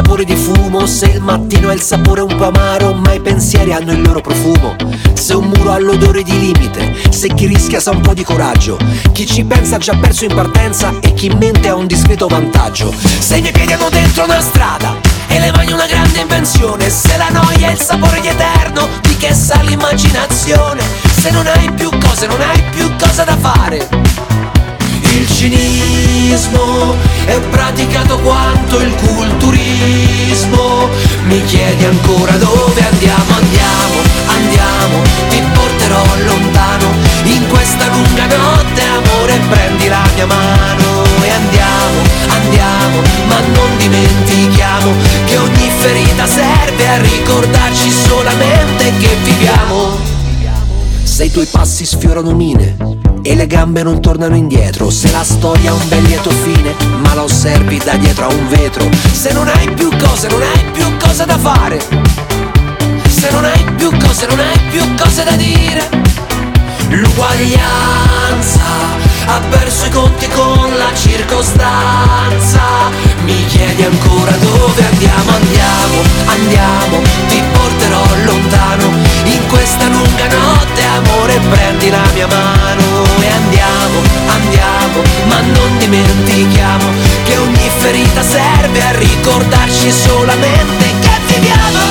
sapore di fumo, se il mattino è il sapore un po' amaro, ma i pensieri hanno il loro profumo. Se un muro ha l'odore di limite, se chi rischia sa un po' di coraggio, chi ci pensa ha già perso in partenza e chi mente ha un discreto vantaggio. Se i miei piedi hanno dentro una strada e le mani una grande invenzione, se la noia è il sapore di eterno, di che sa l'immaginazione. Se non hai più cose, non hai più cosa da fare. Il cinismo è praticato quanto il culturismo. Mi chiedi ancora dove andiamo, andiamo, andiamo, ti porterò lontano. In questa lunga notte, amore, prendi la mia mano e andiamo, andiamo, ma non dimentichiamo che ogni ferita serve a ricordarci solamente che viviamo. Se i tuoi passi sfiorano mine e le gambe non tornano indietro, se la storia ha un bel lieto fine ma la osservi da dietro a un vetro, se non hai più cose, non hai più cosa da fare, se non hai più cose, non hai più cose da dire. L'uguaglianza ha perso i conti con la circostanza. Mi chiedi ancora dove andiamo, andiamo, andiamo, ti porterò lontano. In questa lunga notte, amore, prendi la mia mano e andiamo, andiamo, ma non dimentichiamo che ogni ferita serve a ricordarci solamente che viviamo,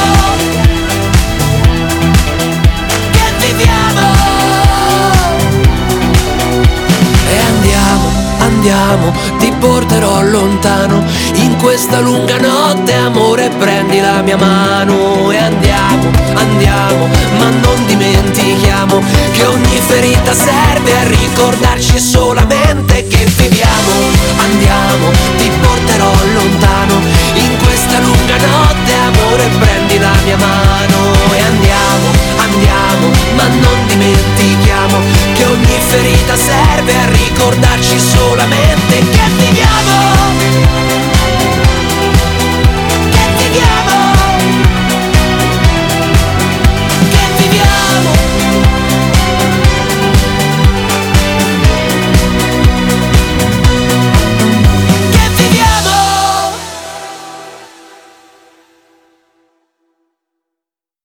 che viviamo. E andiamo, andiamo, ti porterò lontano. In questa lunga notte, amore, prendi la mia mano e andiamo, andiamo, ma non dimentichiamo che ogni ferita serve a ricordarci solamente che viviamo. Andiamo, ti porterò lontano. In questa lunga notte, amore, prendi la mia mano e andiamo, andiamo, ma non dimentichiamo che ogni ferita serve a ricordarci solamente che viviamo.